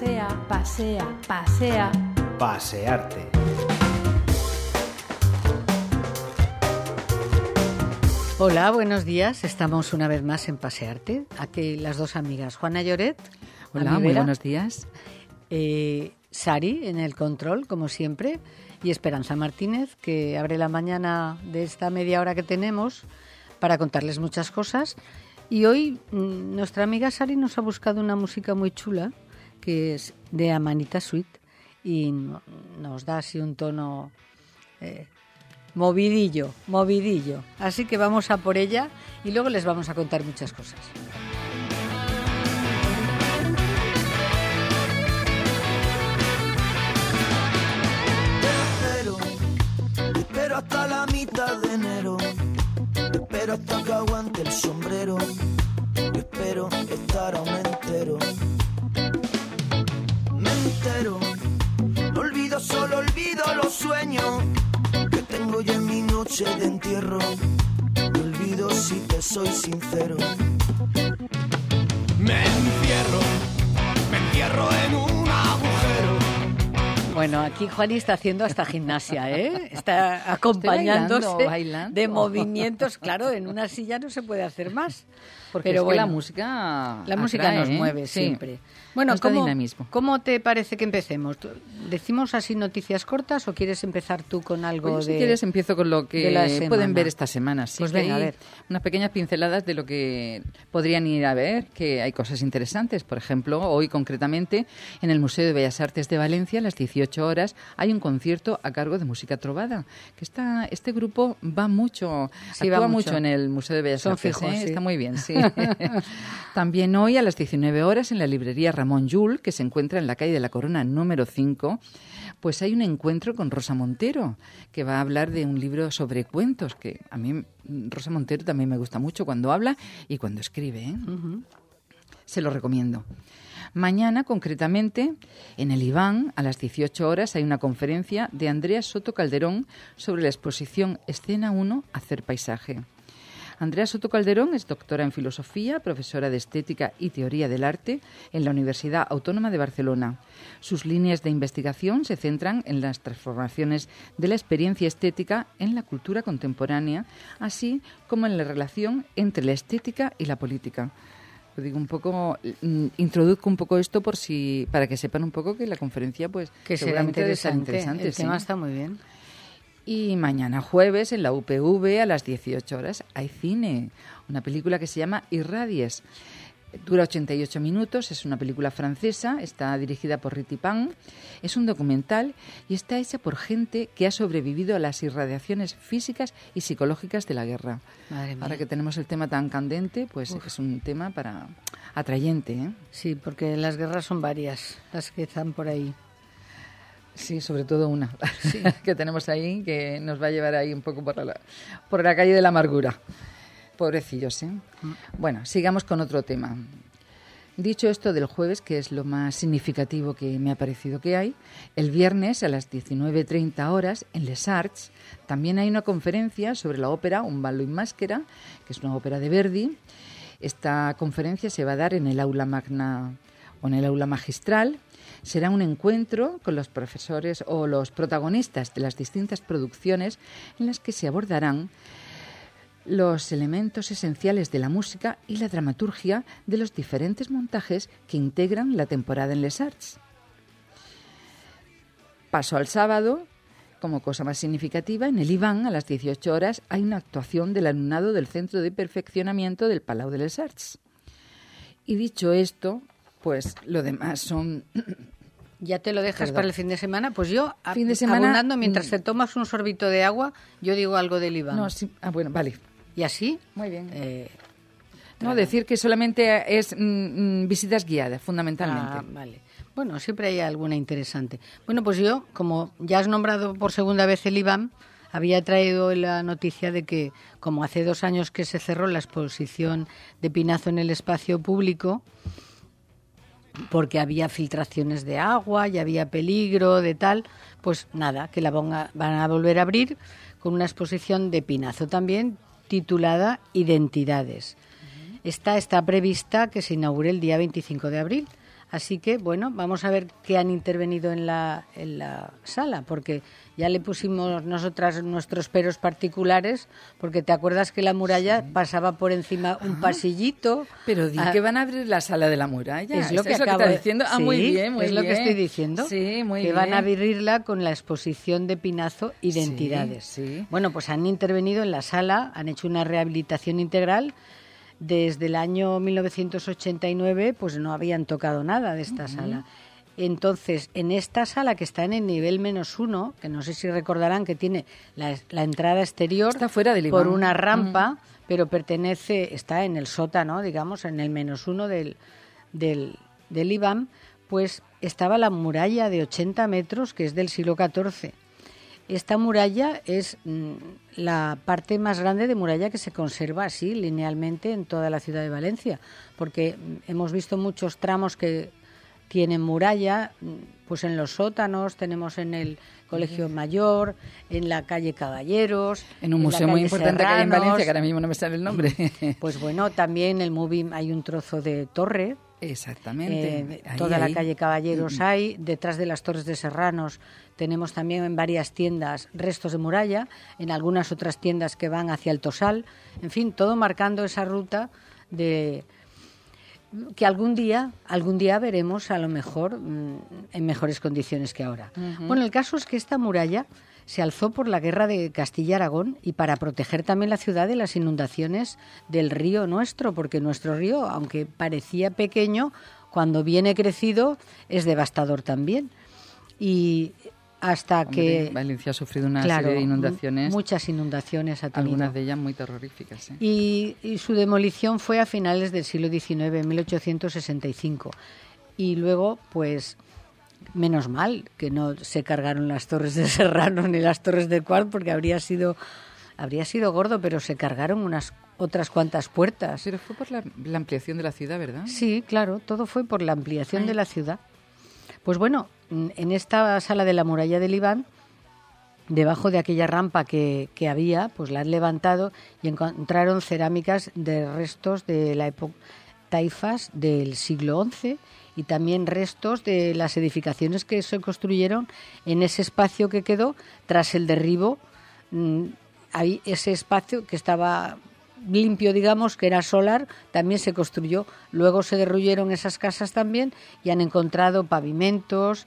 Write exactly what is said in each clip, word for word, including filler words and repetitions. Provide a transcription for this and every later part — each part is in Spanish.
Pasea, pasea, pasea. Pasearte. Hola, buenos días. Estamos una vez más en Pasearte. Aquí las dos amigas, Juana Lloret. Hola, muy buenos días. Eh, Sari en el control, como siempre, y Esperanza Martínez, que abre la mañana de esta media hora que tenemos para contarles muchas cosas. Y hoy mmm, nuestra amiga Sari nos ha buscado una música muy chula, que es de Amanita Suite, y no, nos da así un tono eh, movidillo, movidillo. Así que vamos a por ella y luego les vamos a contar muchas cosas. Espero hasta la mitad de enero, espero hasta que aguante el sombrero, espero estar aún entero. Me entero, olvido, solo olvido los sueños que tengo yo en mi noche de entierro. Me olvido si te soy sincero. Me encierro, me encierro en un agujero. Bueno, aquí Juani está haciendo hasta gimnasia, ¿eh? Está acompañándose bailando, bailando. de movimientos. Claro, en una silla no se puede hacer más. Porque pero es que bueno, la música la música atrae, nos ¿eh? mueve Sí. siempre. Bueno, Nuestro ¿cómo, dinamismo. ¿cómo te parece que empecemos? ¿Decimos así noticias cortas o quieres empezar tú con algo Pues de si quieres empiezo con lo de la que semana? pueden ver esta semana. Sí, Pues que venga, hay a ver. unas pequeñas pinceladas de lo que podrían ir a ver, que hay cosas interesantes. Por ejemplo, hoy concretamente en el Museo de Bellas Artes de Valencia a las dieciocho horas hay un concierto a cargo de música trovada. Que está, este grupo va mucho, Sí, actúa va mucho. mucho en el Museo de Bellas Son Artes. fijos, ¿eh? sí. Está muy bien, sí. También hoy a las diecinueve horas en la librería Ramón Llull, que se encuentra en la calle de la Corona número cinco, pues hay un encuentro con Rosa Montero, que va a hablar de un libro sobre cuentos, que a mí Rosa Montero también me gusta mucho cuando habla y cuando escribe, ¿eh? Uh-huh. Se lo recomiendo. Mañana, concretamente, en el Iván, a las dieciocho horas, hay una conferencia de Andrea Soto Calderón sobre la exposición Escena uno, Hacer paisaje. Andrea Soto Calderón es doctora en Filosofía, profesora de Estética y Teoría del Arte en la Universidad Autónoma de Barcelona. Sus líneas de investigación se centran en las transformaciones de la experiencia estética en la cultura contemporánea, así como en la relación entre la estética y la política. Lo digo un poco, introduzco un poco esto por si para que sepan un poco que la conferencia, pues, que será seguramente interesante. interesante. El sí. tema está muy bien. Y mañana jueves en la U P V a las dieciocho horas hay cine, una película que se llama Irradies. Dura ochenta y ocho minutos, es una película francesa, está dirigida por Riti Pan, es un documental y está hecha por gente que ha sobrevivido a las irradiaciones físicas y psicológicas de la guerra. Madre mía. Ahora que tenemos el tema tan candente, pues Uf. es un tema para atrayente, ¿eh? Sí, porque las guerras son varias, las que están por ahí. Sí, sobre todo una sí. que tenemos ahí, que nos va a llevar ahí un poco por la, por la calle de la amargura. Pobrecillos, ¿eh? Mm. Bueno, sigamos con otro tema. Dicho esto del jueves, que es lo más significativo que me ha parecido que hay, el viernes a las diecinueve treinta horas en Les Arts también hay una conferencia sobre la ópera Un ballo in maschera, que es una ópera de Verdi. Esta conferencia se va a dar en el aula magna o en el aula magistral. Será un encuentro con los profesores o los protagonistas de las distintas producciones en las que se abordarán los elementos esenciales de la música y la dramaturgia de los diferentes montajes que integran la temporada en Les Arts. Paso al sábado, como cosa más significativa, en el Iván a las dieciocho horas hay una actuación del alumnado del Centro de Perfeccionamiento del Palau de Les Arts. Y dicho esto, pues lo demás son... ¿Ya te lo dejas Perdón. para el fin de semana? Pues yo, fin de semana, abundando, mientras te tomas un sorbito de agua, yo digo algo del Iván. No, sí, ah, bueno, vale. ¿Y así? Muy bien. Eh, no, claro. decir que solamente es mm, visitas guiadas, fundamentalmente. Ah, vale. Bueno, siempre hay alguna interesante. Bueno, pues yo, como ya has nombrado por segunda vez el Iván, había traído la noticia de que, como hace dos años que se cerró la exposición de Pinazo en el espacio público, porque había filtraciones de agua y había peligro de tal, pues nada, que la van a, van a volver a abrir con una exposición de Pinazo también titulada Identidades. Uh-huh. Esta está prevista que se inaugure el día veinticinco de abril, Así que, bueno, vamos a ver qué han intervenido en la, en la sala, porque ya le pusimos nosotras nuestros peros particulares, porque te acuerdas que la muralla sí. pasaba por encima un ah, pasillito. Pero di ah, que van a abrir la sala de la muralla. Es lo que es acabo lo que de diciendo. Ah, sí, muy bien, muy es bien. lo que estoy diciendo. Sí, muy que bien. van a abrirla con la exposición de Pinazo Identidades. Sí, sí. Bueno, pues han intervenido en la sala, han hecho una rehabilitación integral. Desde el año mil novecientos ochenta y nueve pues no habían tocado nada de esta uh-huh. sala. Entonces, en esta sala que está en el nivel menos uno, que no sé si recordarán que tiene la, la entrada exterior está fuera del por una rampa, uh-huh. pero pertenece, está en el sótano, digamos, en el menos uno del, del, del IBAM, pues estaba la muralla de ochenta metros, que es del siglo catorce. Esta muralla es mm, la parte más grande de muralla que se conserva así linealmente en toda la ciudad de Valencia, porque mm, hemos visto muchos tramos que tienen muralla, pues en los sótanos, tenemos en el Colegio Mayor, en la calle Caballeros, en un en museo muy importante Serranos, que hay en Valencia, que ahora mismo no me sale el nombre. Pues bueno, también en el Movim hay un trozo de torre. Exactamente. Eh, ahí, toda ahí. La calle Caballeros mm. hay, detrás de las Torres de Serranos tenemos también en varias tiendas restos de muralla, en algunas otras tiendas que van hacia el Tosal, en fin, todo marcando esa ruta de que algún día, algún día veremos a lo mejor mmm, en mejores condiciones que ahora. Uh-huh. Bueno, el caso es que esta muralla se alzó por la guerra de Castilla-Aragón y para proteger también la ciudad de las inundaciones del río nuestro, porque nuestro río, aunque parecía pequeño, cuando viene crecido es devastador también. Y hasta Hombre, que... Valencia ha sufrido una claro, serie de inundaciones. Muchas inundaciones ha tenido. Algunas de ellas muy terroríficas. ¿eh? Y, y su demolición fue a finales del siglo diecinueve, en mil ochocientos sesenta y cinco. Y luego, pues... Menos mal que no se cargaron las Torres de Serrano ni las Torres de Quart, porque habría sido habría sido gordo, pero se cargaron unas otras cuantas puertas. Pero fue por la, la ampliación de la ciudad, ¿verdad? Sí, claro, todo fue por la ampliación Ay. de la ciudad. Pues bueno, en esta sala de la muralla del Iván, debajo de aquella rampa que, que había, pues la han levantado y encontraron cerámicas de restos de la época taifas del siglo once y también restos de las edificaciones que se construyeron en ese espacio que quedó tras el derribo. Ahí ese espacio que estaba limpio, digamos, que era solar, también se construyó. Luego se derruyeron esas casas también y han encontrado pavimentos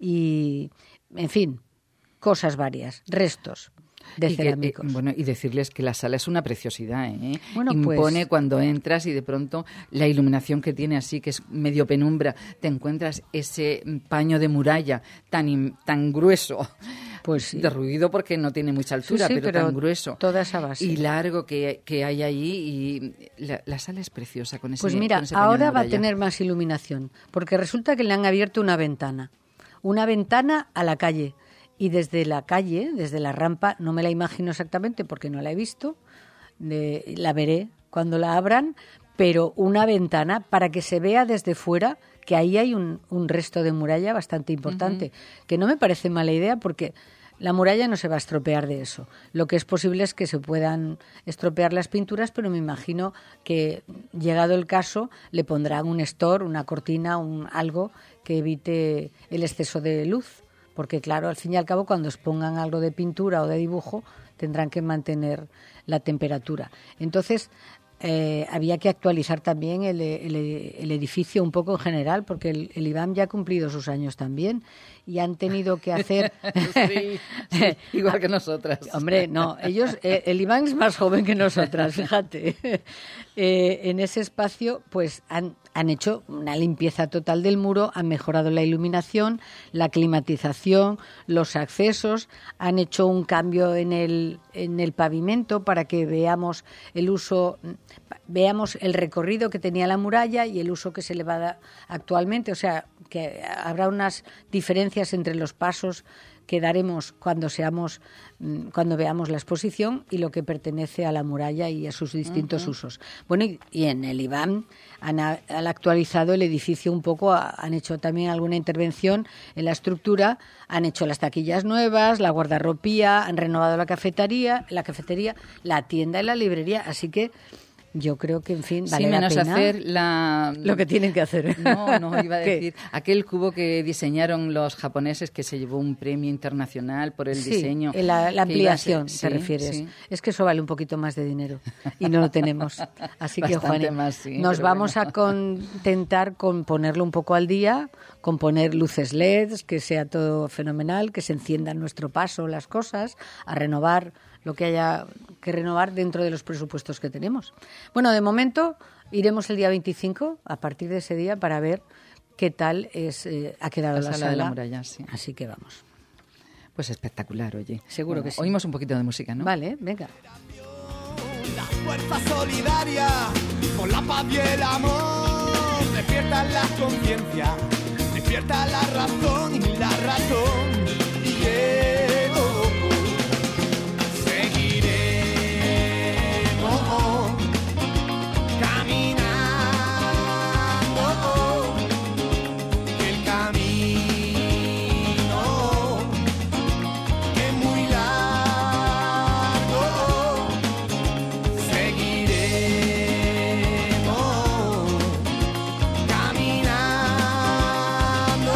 y, en fin, cosas varias, restos de y cerámicos. Que, eh, bueno, y decirles que la sala es una preciosidad, ¿eh? Bueno, Impone pues, cuando entras y de pronto la iluminación que tiene así, que es medio penumbra, te encuentras ese paño de muralla tan, tan grueso, pues sí. derruido porque no tiene mucha altura, sí, sí, pero, pero tan grueso. Toda esa base. Y largo que, que hay allí, y la, la sala es preciosa con ese Pues mira, con ese paño ahora de va a muralla. tener más iluminación, porque resulta que le han abierto una ventana, una ventana a la calle. Y desde la calle, desde la rampa, no me la imagino exactamente porque no la he visto, de, la veré cuando la abran, pero una ventana para que se vea desde fuera que ahí hay un, un resto de muralla bastante importante, uh-huh. que no me parece mala idea porque la muralla no se va a estropear de eso. Lo que es posible es que se puedan estropear las pinturas, pero me imagino que, llegado el caso, le pondrán un store, una cortina, un algo que evite el exceso de luz. Porque, claro, al fin y al cabo, cuando expongan algo de pintura o de dibujo, tendrán que mantener la temperatura. Entonces, eh, había que actualizar también el, el, el edificio un poco en general, porque el, el IBAM ya ha cumplido sus años también y han tenido que hacer... sí, sí, igual que nosotras. Hombre, no, ellos, eh, el IBAM es más joven que nosotras, fíjate. eh, en ese espacio, pues, han... Han hecho una limpieza total del muro, han mejorado la iluminación, la climatización, los accesos, han hecho un cambio en el, en el pavimento para que veamos el uso, veamos el recorrido que tenía la muralla y el uso que se le va a dar actualmente. O sea, que habrá unas diferencias entre los pasos que daremos cuando seamos, cuando veamos la exposición y lo que pertenece a la muralla y a sus distintos uh-huh. usos. Bueno, y, y en el IBAM han, han actualizado el edificio un poco, han hecho también alguna intervención en la estructura, han hecho las taquillas nuevas, la guardarropía, han renovado la cafetería, la cafetería, la tienda y la librería, así que yo creo que, en fin, vale sí, la menos pena hacer la... lo que tienen que hacer. No, no, iba a ¿Qué? decir, aquel cubo que diseñaron los japoneses que se llevó un premio internacional por el Sí, diseño. la, la que iba a ser- ampliación, sí, te refieres. sí. Es que eso vale un poquito más de dinero y no lo tenemos. Así que, Bastante Juan, más, sí, nos pero vamos bueno. a contentar con ponerlo un poco al día, con poner luces L E Ds, que sea todo fenomenal, que se encienda en nuestro paso las cosas, a renovar lo que haya que renovar dentro de los presupuestos que tenemos. Bueno, de momento iremos el día veinticinco, a partir de ese día, para ver qué tal es, eh, ha quedado La la, sala sala. de la muralla, sí. Así que vamos. Pues espectacular, oye. Seguro que sí. Oímos un poquito de música, ¿no? Vale, venga. La fuerza solidaria por la paz y el amor. Despierta la conciencia, despierta la razón y la razón. Y llego, seguiremos caminando. Que el camino es muy largo. Seguiremos caminando.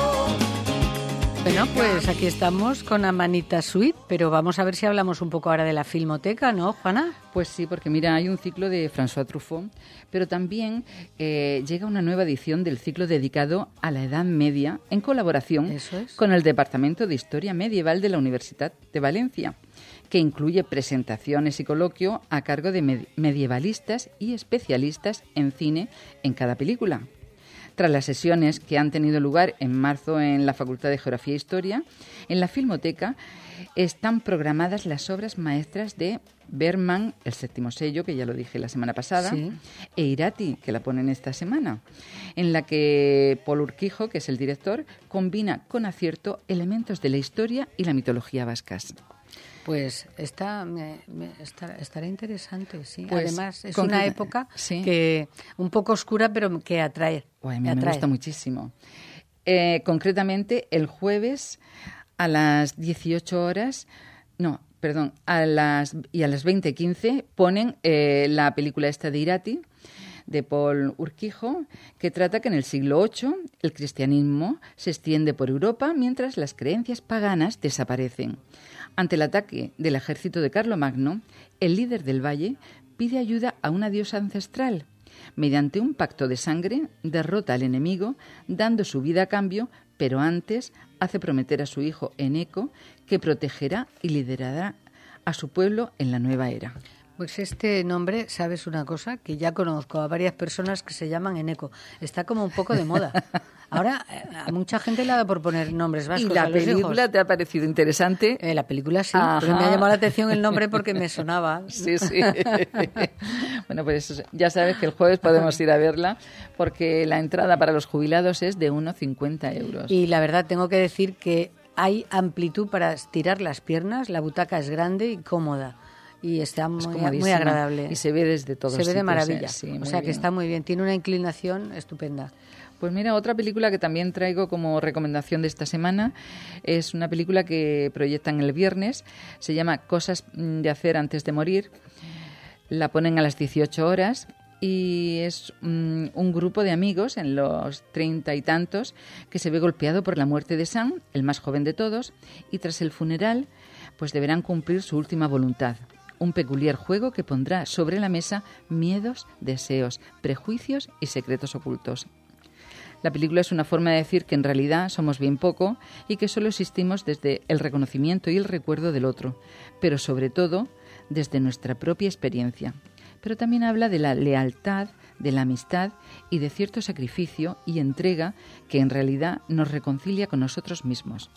Bueno, pues aquí estamos con Amanita Suite, pero vamos a ver si hablamos un poco ahora de la Filmoteca, ¿no, Juana? Pues sí, porque mira, hay un ciclo de François Truffaut, pero también eh, llega una nueva edición del ciclo dedicado a la Edad Media en colaboración Eso es. con el Departamento de Historia Medieval de la Universidad de Valencia, que incluye presentaciones y coloquio a cargo de med- medievalistas y especialistas en cine en cada película. Tras las sesiones que han tenido lugar en marzo en la Facultad de Geografía e Historia, en la Filmoteca están programadas las obras maestras de Bergman, El séptimo sello, que ya lo dije la semana pasada, Sí. e Irati, que la ponen esta semana, en la que Paul Urquijo, que es el director, combina con acierto elementos de la historia y la mitología vascas. Pues está, me, me- está- estará interesante, sí. Pues, Además, es concreta- una época sí. que un poco oscura, pero que atrae. Uy, a mí me atrae. gusta muchísimo. Eh, concretamente, el jueves a las dieciocho horas, no, perdón, a las y a las veinte quince ponen eh, la película esta de Irati, de Paul Urquijo, que trata que en el siglo ocho el cristianismo se extiende por Europa mientras las creencias paganas desaparecen. Ante el ataque del ejército de Carlomagno, el líder del valle pide ayuda a una diosa ancestral. Mediante un pacto de sangre, derrota al enemigo, dando su vida a cambio, pero antes hace prometer a su hijo Eneco que protegerá y liderará a su pueblo en la nueva era. Pues este nombre, ¿sabes una cosa? Que ya conozco a varias personas que se llaman Eneco. Está como un poco de moda. Ahora, eh, a mucha gente le ha dado por poner nombres vascos ¿Y la a los película hijos. te ha parecido interesante? Eh, la película sí, Ajá. pero me ha llamado la atención el nombre porque me sonaba. Sí, sí. Bueno, pues eso, ya sabes que el jueves podemos ir a verla porque la entrada para los jubilados es de uno cincuenta euros. Y la verdad, tengo que decir que hay amplitud para estirar las piernas, la butaca es grande y cómoda. Y está Es muy, comodísima. muy agradable. Y se ve desde todos Se ve de sitios, maravilla. ¿eh? Sí, o muy sea que bien. está muy bien. Tiene una inclinación estupenda. Pues mira, otra película que también traigo como recomendación de esta semana es una película que proyectan el viernes. Se llama Cosas de hacer antes de morir. La ponen a las dieciocho horas y es mm, un grupo de amigos en los treinta y tantos que se ve golpeado por la muerte de Sam, el más joven de todos, y tras el funeral pues deberán cumplir su última voluntad. Un peculiar juego que pondrá sobre la mesa miedos, deseos, prejuicios y secretos ocultos. La película es una forma de decir que en realidad somos bien poco y que solo existimos desde el reconocimiento y el recuerdo del otro, pero sobre todo desde nuestra propia experiencia. Pero también habla de la lealtad, de la amistad y de cierto sacrificio y entrega que en realidad nos reconcilia con nosotros mismos.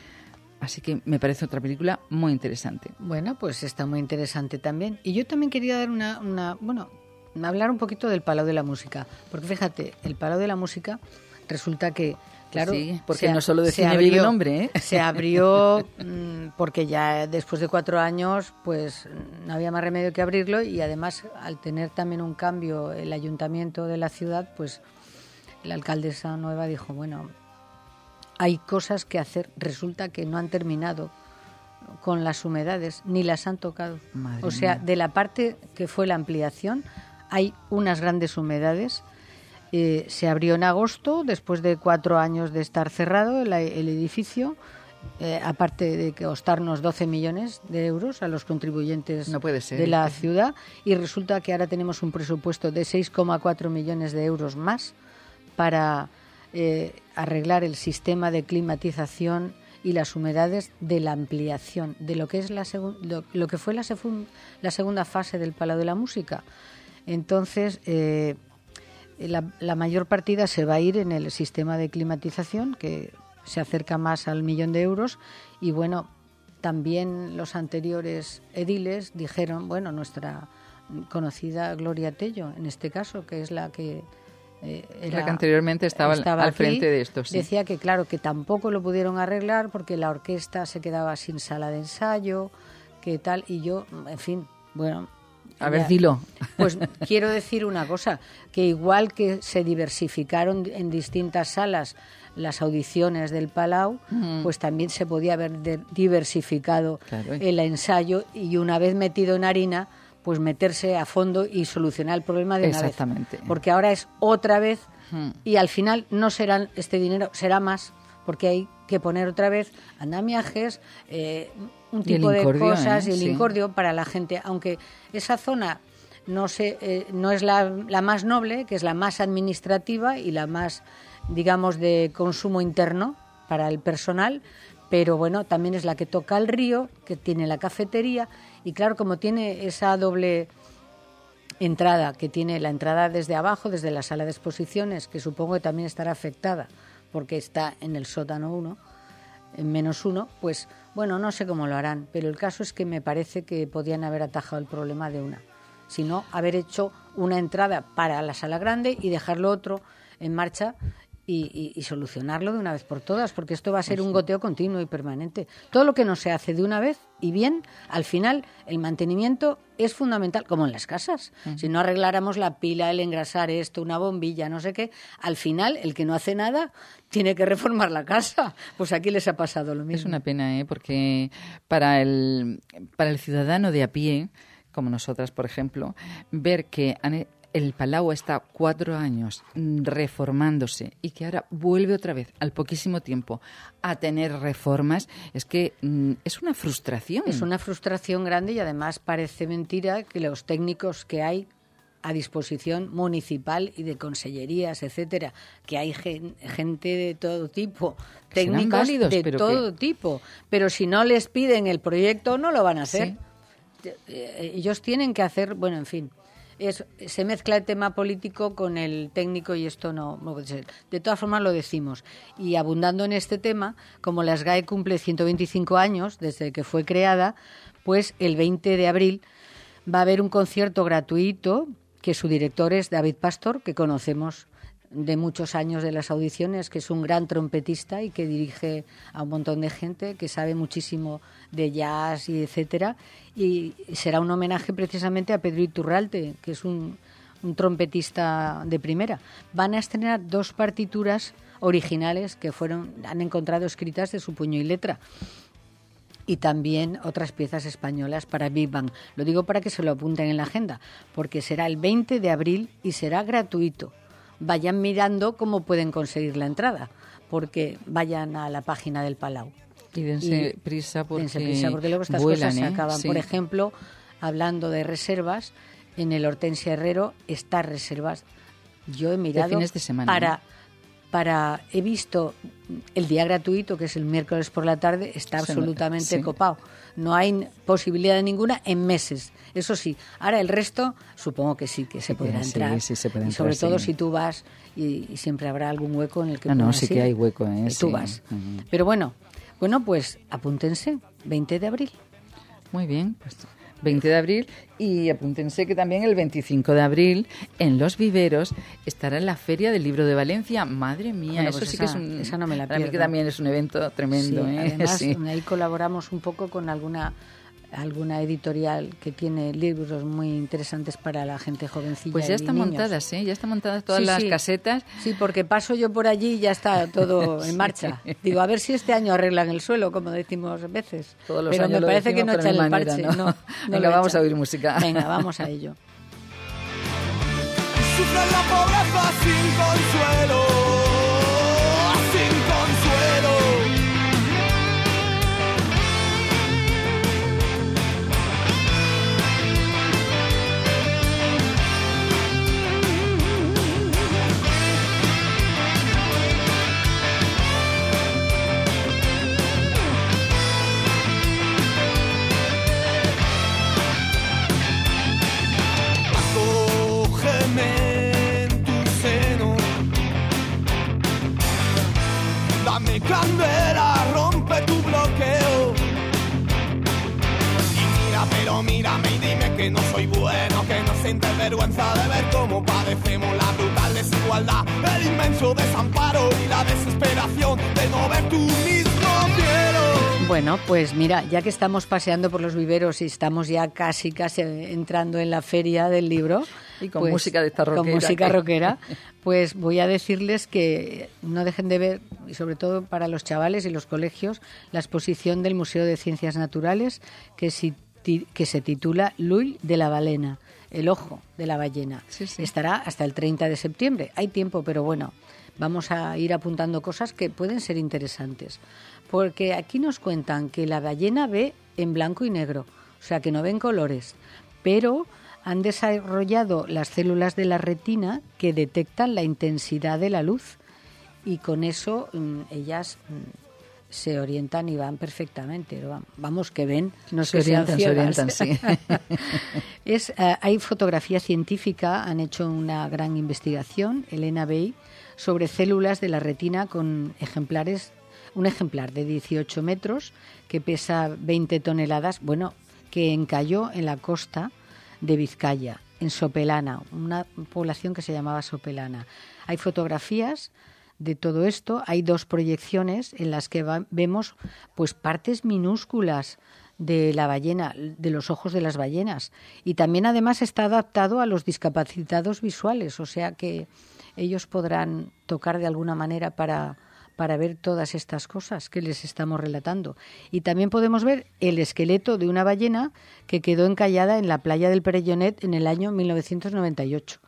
Así que me parece otra película muy interesante. Bueno, pues está muy interesante también. Y yo también quería dar una, una, bueno, hablar un poquito del Palau de la Música. Porque fíjate, el Palau de la Música resulta que, claro... Sí, porque se- no solo de se cine vive abrió- un hombre, ¿eh? Se abrió mm, porque ya después de cuatro años, pues no había más remedio que abrirlo. Y además, al tener también un cambio el ayuntamiento de la ciudad, pues la alcaldesa nueva dijo, bueno... Hay cosas que hacer. Resulta que no han terminado con las humedades, ni las han tocado. Madre o sea, mía. de la parte que fue la ampliación, hay unas grandes humedades. Eh, se abrió en agosto, después de cuatro años de estar cerrado el, el edificio, eh, aparte de costarnos doce millones de euros a los contribuyentes no puede ser, de la ¿eh? ciudad, y resulta que ahora tenemos un presupuesto de seis coma cuatro millones de euros más para eh, arreglar el sistema de climatización y las humedades de la ampliación de lo que es la segun- lo, lo que fue la, segun- la segunda fase del Palau de la Música. Entonces, eh, la, la mayor partida se va a ir en el sistema de climatización, que se acerca más al millón de euros, y bueno, también los anteriores ediles dijeron, bueno, nuestra conocida Gloria Tello, en este caso, que es la que eh, era, la que anteriormente estaba, estaba al aquí, frente de esto, sí. decía que claro, que tampoco lo pudieron arreglar porque la orquesta se quedaba sin sala de ensayo, que tal, y yo, en fin, bueno... A ver, ya, dilo. Pues quiero decir una cosa, que igual que se diversificaron en distintas salas las audiciones del Palau, mm. pues también se podía haber de- diversificado claro. el ensayo, y una vez metido en harina, pues meterse a fondo y solucionar el problema de una vez. Exactamente. Porque ahora es otra vez, mm. y al final no será este dinero, será más, porque hay que poner otra vez andamiajes, eh, un tipo de cosas, ¿eh? y el sí. incordio para la gente, aunque esa zona no se, eh, no es la, la más noble, que es la más administrativa y la más, digamos, de consumo interno para el personal, pero bueno, también es la que toca el río, que tiene la cafetería, y claro, como tiene esa doble entrada, que tiene la entrada desde abajo, desde la sala de exposiciones, que supongo que también estará afectada, porque está en el sótano uno, en menos uno, pues bueno, no sé cómo lo harán, pero el caso es que me parece que podían haber atajado el problema de una, sino haber hecho una entrada para la sala grande y dejarlo otro en marcha y, y, y solucionarlo de una vez por todas, porque esto va a ser pues un goteo continuo y permanente. Todo lo que no se hace de una vez y bien, al final el mantenimiento es fundamental, como en las casas. Uh-huh. Si no arregláramos la pila, el engrasar esto, una bombilla, no sé qué, al final el que no hace nada tiene que reformar la casa. Pues aquí les ha pasado lo mismo. Es una pena, ¿eh? Porque para el, para el ciudadano de a pie, como nosotras, por ejemplo, ver que han, el Palau está cuatro años reformándose y que ahora vuelve otra vez, al poquísimo tiempo, a tener reformas, es que mm, es una frustración. Es una frustración grande, y además parece mentira que los técnicos que hay a disposición municipal y de consellerías, etcétera, que hay gen, gente de todo tipo, técnicos válidos, de todo que... tipo, pero si no les piden el proyecto no lo van a hacer. ¿Sí? Ellos tienen que hacer, bueno, en fin, es, se mezcla el tema político con el técnico y esto no, no puede ser. De todas formas lo decimos. Y abundando en este tema, como la S G A E cumple ciento veinticinco años desde que fue creada, pues el veinte de abril va a haber un concierto gratuito, que su director es David Pastor, que conocemos de muchos años de las audiciones, que es un gran trompetista y que dirige a un montón de gente, que sabe muchísimo de jazz y etcétera, y será un homenaje precisamente a Pedro Iturralde, que es un, un trompetista de primera. Van a estrenar dos partituras originales que fueron han encontrado escritas de su puño y letra, y también otras piezas españolas para Big Bang. Lo digo para que se lo apunten en la agenda, porque será el veinte de abril y será gratuito. Vayan mirando cómo pueden conseguir la entrada, porque vayan a la página del Palau. Y dense y prisa porque, dense prisa porque luego estas vuelan, cosas se ¿eh? acaban. Sí. Por ejemplo, hablando de reservas, en el Hortensia Herrero estas reservas. Yo he mirado de fines de semana, para... ¿no? para he visto el día gratuito, que es el miércoles por la tarde, está se absolutamente sí. copado. No hay posibilidad de ninguna en meses. Eso sí, ahora el resto supongo que sí, que se podrá sí, entrar. Sí, se puede y sobre entrar, todo sí. si tú vas y, y siempre habrá algún hueco en el que no, no, sí ir, que hay hueco, ¿eh? Y tú sí. vas. Uh-huh. Pero bueno, bueno, pues apúntense, veinte de abril. Muy bien, pues veinte de abril, y apúntense que también el veinticinco de abril en Los Viveros estará en la Feria del Libro de Valencia. Madre mía, bueno, eso pues sí esa, que es un... esa no me la para pierdo. mí que también es un evento tremendo. Sí, ¿eh? además, sí. ahí colaboramos un poco con alguna alguna editorial que tiene libros muy interesantes para la gente jovencilla. Pues ya y están niños. montadas, ¿eh? Ya están montadas todas sí, las sí. casetas. Sí, porque paso yo por allí y ya está todo en marcha. Sí. Digo, a ver si este año arreglan el suelo, como decimos a veces. Todos los pero años me parece decimos, que no echan el manera, parche. ¿no? No, no Venga, vamos echan. a oír música. Venga, vamos a ello. sufren la pobreza sin consuelo, sin consuelo. Candela, rompe tu bloqueo. Y mira, pero mírame y dime que no soy bueno, que no sientes vergüenza de ver cómo padecemos la brutal desigualdad, el inmenso desamparo y la desesperación de no ver tu mismo cielo. Bueno, pues mira, ya que estamos paseando por los viveros y estamos ya casi, casi entrando en la feria del libro... Y con pues, música de esta rockera. Con música rockera, pues voy a decirles que no dejen de ver, y sobre todo para los chavales y los colegios, la exposición del Museo de Ciencias Naturales que, si, que se titula L'ull de la balena, el ojo de la ballena. Sí, sí. Estará hasta el treinta de septiembre. Hay tiempo, pero bueno, vamos a ir apuntando cosas que pueden ser interesantes. Porque aquí nos cuentan que la ballena ve en blanco y negro, o sea que no ven colores, pero han desarrollado las células de la retina que detectan la intensidad de la luz y con eso mmm, ellas mmm, se orientan y van perfectamente. Vamos, que ven, no se que sean orientan, ciegas. se orientan, sí. es, uh, hay fotografía científica, han hecho una gran investigación, Elena Bey, sobre células de la retina con ejemplares, un ejemplar de dieciocho metros que pesa veinte toneladas, bueno, que encalló en la costa de Vizcaya, en Sopelana, una población que se llamaba Sopelana. Hay fotografías de todo esto, hay dos proyecciones en las que va, vemos pues partes minúsculas de la ballena, de los ojos de las ballenas, y también además está adaptado a los discapacitados visuales, o sea que ellos podrán tocar de alguna manera para para ver todas estas cosas que les estamos relatando. Y también podemos ver el esqueleto de una ballena que quedó encallada en la playa del Perellonet en el año mil novecientos noventa y ocho.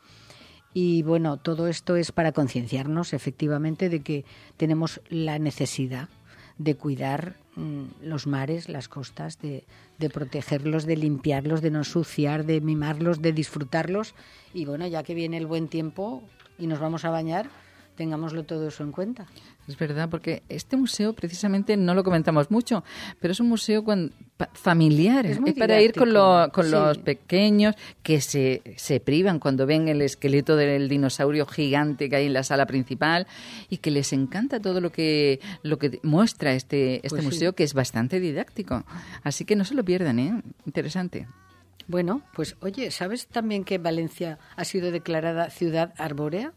Y bueno, todo esto es para concienciarnos efectivamente de que tenemos la necesidad de cuidar mmm, los mares, las costas, de, de protegerlos, de limpiarlos, de no ensuciar, de mimarlos, de disfrutarlos. Y bueno, ya que viene el buen tiempo y nos vamos a bañar, tengámoslo todo eso en cuenta. Es verdad, porque este museo precisamente no lo comentamos mucho, pero es un museo con, pa, familiar, es, es para ir con, lo, con sí. los pequeños que se, se privan cuando ven el esqueleto del dinosaurio gigante que hay en la sala principal y que les encanta todo lo que lo que muestra este, este pues museo, sí. que es bastante didáctico. Así que no se lo pierdan, ¿eh? Interesante. Bueno, pues oye, ¿sabes también que Valencia ha sido declarada ciudad arbórea?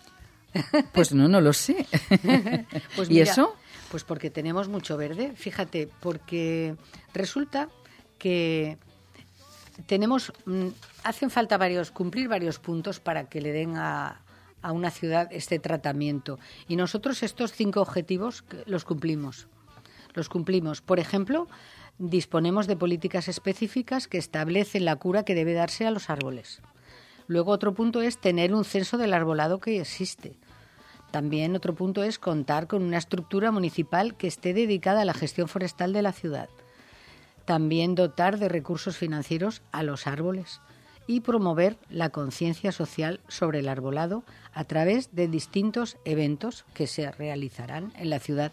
Pues no, no lo sé. Pues ¿Y mira, eso? Pues porque tenemos mucho verde, fíjate, porque resulta que tenemos, hacen falta varios, cumplir varios puntos para que le den a, a una ciudad este tratamiento. Y nosotros estos cinco objetivos los cumplimos. Los cumplimos. Por ejemplo, disponemos de políticas específicas que establecen la cura que debe darse a los árboles. Luego otro punto es tener un censo del arbolado que existe. También otro punto es contar con una estructura municipal que esté dedicada a la gestión forestal de la ciudad. También dotar de recursos financieros a los árboles y promover la conciencia social sobre el arbolado a través de distintos eventos que se realizarán en la ciudad.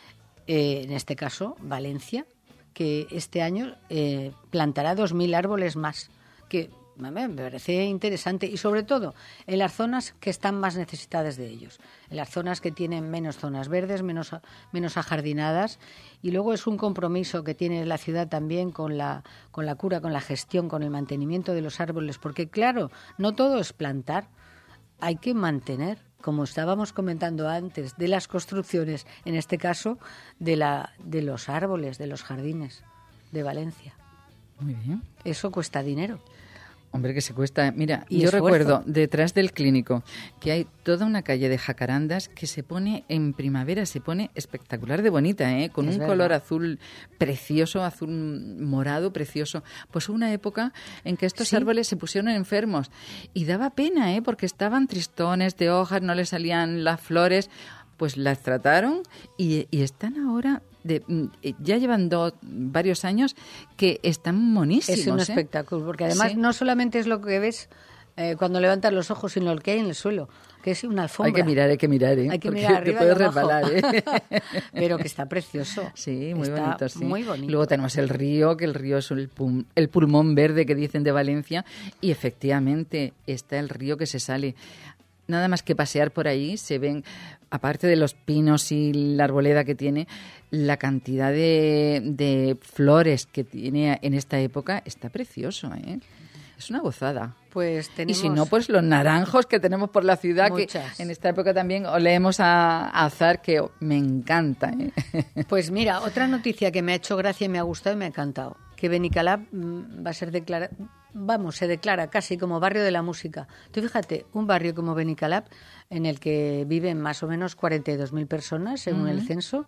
Eh, en este caso, Valencia, que este año eh, plantará dos mil árboles más, que me parece interesante, y sobre todo en las zonas que están más necesitadas de ellos, en las zonas que tienen menos zonas verdes, menos, menos ajardinadas, y luego es un compromiso que tiene la ciudad también con la, con la cura, con la gestión, con el mantenimiento de los árboles, porque claro, no todo es plantar, hay que mantener, como estábamos comentando antes, de las construcciones, en este caso de, la, de los árboles, de los jardines de Valencia. Muy bien. Eso cuesta dinero. Hombre, que se cuesta. Mira, Y yo esfuerzo. recuerdo detrás del Clínico que hay toda una calle de jacarandas que se pone en primavera, se pone espectacular de bonita, ¿eh? Con Es un verdad. color azul precioso, azul morado precioso. Pues hubo una época en que estos Sí. árboles se pusieron enfermos y daba pena, ¿eh? Porque estaban tristones de hojas, no les salían las flores. Pues las trataron y, y están ahora... De, ya llevan dos, varios años que están monísimos. Es un ¿eh? espectáculo, porque además Sí. no solamente es lo que ves eh, cuando levantas los ojos, sino lo que hay en el suelo, que es una alfombra. Hay que mirar, hay que mirar, ¿eh? Hay que Porque mirar te arriba puedes y abajo. resbalar, ¿eh? Pero que está precioso. Sí, muy Está bonito, sí. muy bonito. Luego tenemos el río, que el río es el, pum- el pulmón verde que dicen de Valencia, y efectivamente está el río que se sale. Nada más que pasear por ahí se ven, aparte de los pinos y la arboleda que tiene, la cantidad de, de flores que tiene en esta época está precioso, ¿eh? Es una gozada. Pues Y tenemos... si no, pues los naranjos que tenemos por la ciudad, Muchas. que en esta época también oleemos a, a azar, que me encanta, ¿eh? Pues mira, otra noticia que me ha hecho gracia y me ha gustado y me ha encantado, que Benicalap mm, va a ser declarado, vamos, se declara casi como barrio de la música. Tú fíjate, un barrio como Benicalap, en el que viven más o menos cuarenta y dos mil personas, según el censo,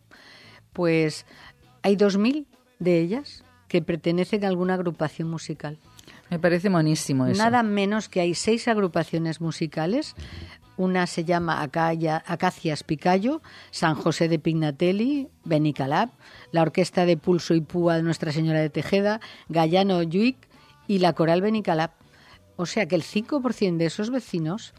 pues hay dos mil de ellas que pertenecen a alguna agrupación musical. Me parece monísimo eso. Nada menos que hay seis agrupaciones musicales. Una se llama Acaya- Acacias Picayo, San José de Pignatelli, Benicalap, la Orquesta de Pulso y Púa de Nuestra Señora de Tejeda, Gallano Lluic y la Coral Benicalap. O sea que el cinco por ciento de esos vecinos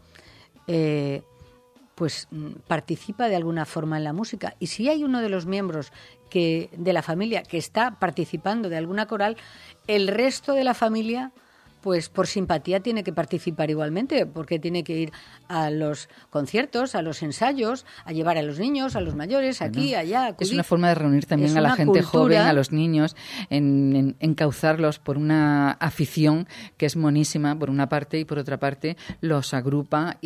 eh, pues mm, participa de alguna forma en la música. Y si hay uno de los miembros que de la familia que está participando de alguna coral, el resto de la familia, pues por simpatía tiene que participar igualmente, porque tiene que ir a los conciertos, a los ensayos, a llevar a los niños, a los mayores, aquí, Bueno, allá, es acudir. una forma de reunir también Es a la una gente cultura. joven, a los niños, en, en- encauzarlos por una afición que es monísima, por una parte, y por otra parte los agrupa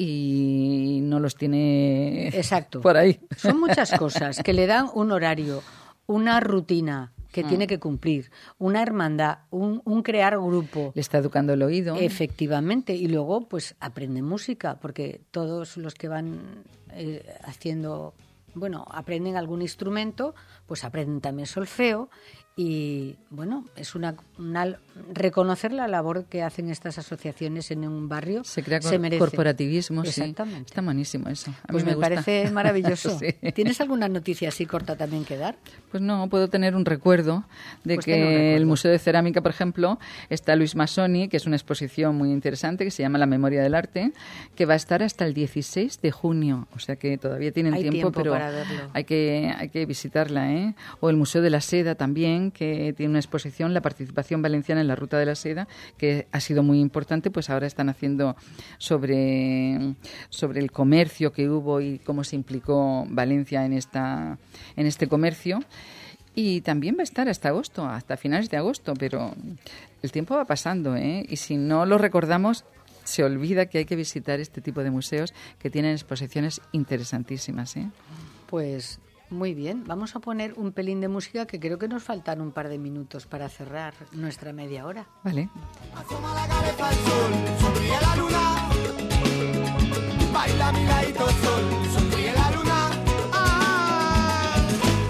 y no los tiene Exacto. por ahí. Son muchas cosas que le dan un horario, una rutina que tiene que cumplir, una hermandad, un, un crear grupo. Le está educando el oído. Efectivamente, y luego pues aprenden música, porque todos los que van eh, haciendo, bueno, aprenden algún instrumento, pues aprenden también solfeo y bueno, es una, una reconocer la labor que hacen estas asociaciones en un barrio. Se crea cor- merece. corporativismo, sí. Exactamente. Está buenísimo eso. A Pues mí me, me, gusta. parece maravilloso. Sí. ¿Tienes alguna noticia así corta también que dar? Pues no, puedo tener un recuerdo de Pues que ten un recuerdo. el Museo de Cerámica, por ejemplo, está Luis Masoni, que es una exposición muy interesante que se llama La Memoria del Arte, que va a estar hasta el dieciséis de junio. O sea que todavía tienen Hay tiempo, tiempo pero para verlo. hay que hay que visitarla, ¿eh? O el Museo de la Seda también, que tiene una exposición, La participación valenciana en la Ruta de la Seda, que ha sido muy importante, pues ahora están haciendo sobre, sobre el comercio que hubo y cómo se implicó Valencia en esta en este comercio. Y también va a estar hasta agosto, hasta finales de agosto, pero el tiempo va pasando, ¿eh? Y si no lo recordamos, se olvida que hay que visitar este tipo de museos que tienen exposiciones interesantísimas, ¿eh? Pues muy bien, vamos a poner un pelín de música que creo que nos faltan un par de minutos para cerrar nuestra media hora. Vale. Asoma la cabeza al sol, sonríe la luna. Baila mi ladito sol, sonríe la luna. Ah.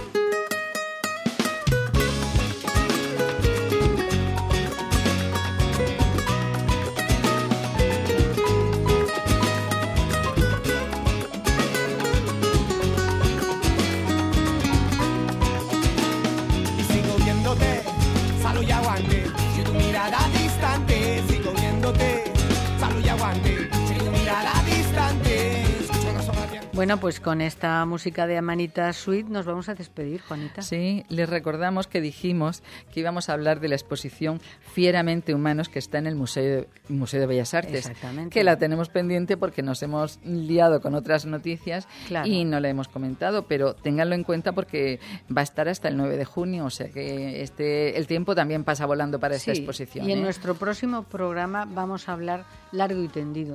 Y sigo viéndote, salud y aguante. Si tu mirada distante, sigo viéndote, salud y aguante. Si tu mirada distante, escucho los ojos abiertos. Bueno, pues con esta música de Amanita Suite nos vamos a despedir, Juanita. Sí, les recordamos que dijimos que íbamos a hablar de la exposición Fieramente Humanos que está en el Museo de, Museo de Bellas Artes. Exactamente. Que la tenemos pendiente porque nos hemos liado con otras noticias Claro. y no la hemos comentado, pero ténganlo en cuenta porque va a estar hasta el nueve de junio, o sea que este el tiempo también pasa volando para esta Sí, exposición. y en ¿eh? nuestro próximo programa vamos a hablar largo y tendido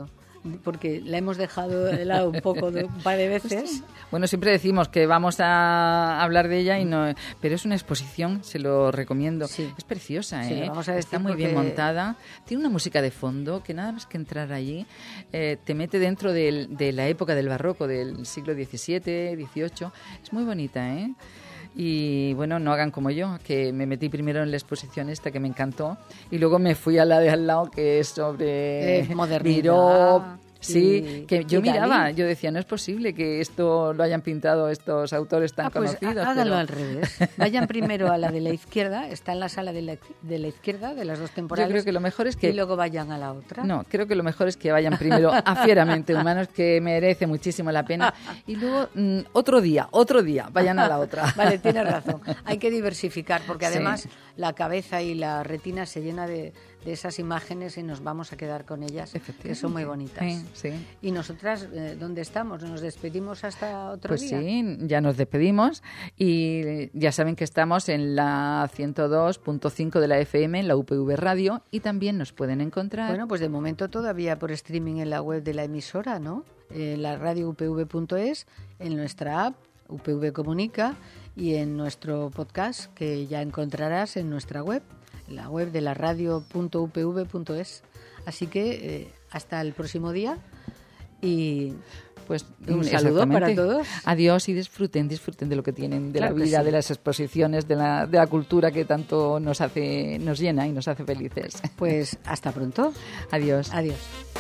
porque la hemos dejado de lado un poco, de, un par de veces. Bueno, siempre decimos que vamos a hablar de ella, y no, pero es una exposición, se lo recomiendo. Sí. Es preciosa, sí, ¿eh? Vamos a Está muy bien montada. Tiene una música de fondo que nada más que entrar allí eh, te mete dentro del, de la época del barroco, del siglo diecisiete, dieciocho. Es muy bonita, ¿eh? Y bueno, no hagan como yo, que me metí primero en la exposición esta, que me encantó, y luego me fui a la de al lado, que es sobre eh, modernidad. Miró, sí, y, que yo miraba, Dalí. yo decía, no es posible que esto lo hayan pintado estos autores tan ah, pues conocidos. Háganlo pero... al revés. Vayan primero a la de la izquierda, está en la sala de la, de la izquierda, de las dos temporales. Yo creo que lo mejor es que... Y luego vayan a la otra. No, creo que lo mejor es que vayan primero a Fieramente Humanos, que merece muchísimo la pena. Y luego, mmm, otro día, otro día, vayan a la otra. Vale, tienes razón. Hay que diversificar, porque además sí. la cabeza y la retina se llena de, de esas imágenes y nos vamos a quedar con ellas, que son muy bonitas. Sí, sí. Y nosotras, eh, ¿dónde estamos? ¿Nos despedimos hasta otro pues día? Pues sí, ya nos despedimos, y ya saben que estamos en la ciento dos punto cinco de la F M, en la U P V Radio, y también nos pueden encontrar... Bueno, pues de momento todavía por streaming en la web de la emisora, ¿no? En la radio u p v punto es, en nuestra app U P V Comunica, y en nuestro podcast, que ya encontrarás en nuestra web, en la web de la radio punto u p v punto es. Así que eh, hasta el próximo día, y pues un saludo para todos. Adiós, y disfruten, disfruten de lo que tienen, de claro la vida, sí. de las exposiciones, de la, de la cultura que tanto nos hace, nos llena y nos hace felices. Pues hasta pronto. Adiós. Adiós.